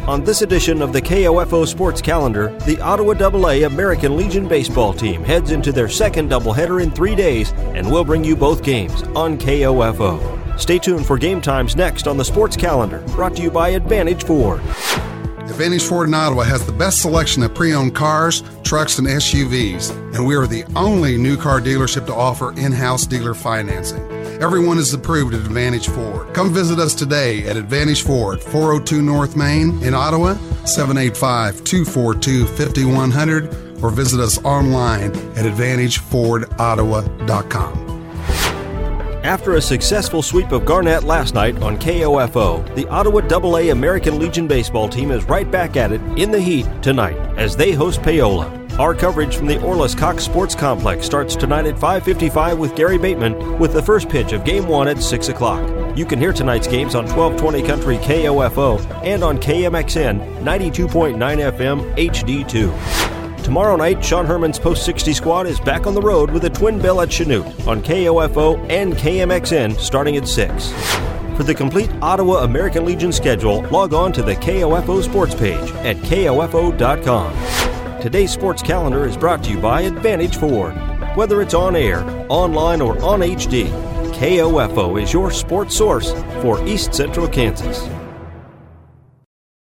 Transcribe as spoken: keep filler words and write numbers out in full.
On this edition of the K O F O Sports Calendar, the Ottawa double A American Legion baseball team heads into their second doubleheader in three days, and we'll bring you both games on K O F O. Stay tuned for game times next on the Sports Calendar, brought to you by Advantage Ford. Advantage Ford in Ottawa has the best selection of pre-owned cars, trucks, and S U Vs, and we are the only new car dealership to offer in-house dealer financing. Everyone is approved at Advantage Ford. Come visit us today at Advantage Ford, four oh two North Main in Ottawa, seven eight five, two four two, five one zero zero, or visit us online at advantage ford ottawa dot com. After a successful sweep of Garnett last night on K O F O, the Ottawa double A American Legion baseball team is right back at it in the heat tonight as they host Paola. Our coverage from the Orlis Cox Sports Complex starts tonight at five fifty-five with Gary Bateman with the first pitch of Game one at six o'clock. You can hear tonight's games on twelve twenty Country K O F O and on K M X N ninety-two point nine F M H D two. Tomorrow night, Sean Herman's Post sixty squad is back on the road with a twin bill at Chanute on K O F O and K M X N starting at six. For the complete Ottawa American Legion schedule, log on to the K O F O Sports page at K O F O dot com. Today's Sports Calendar is brought to you by Advantage Ford. Whether it's on air, online, or on H D, K O F O is your sports source for East Central Kansas.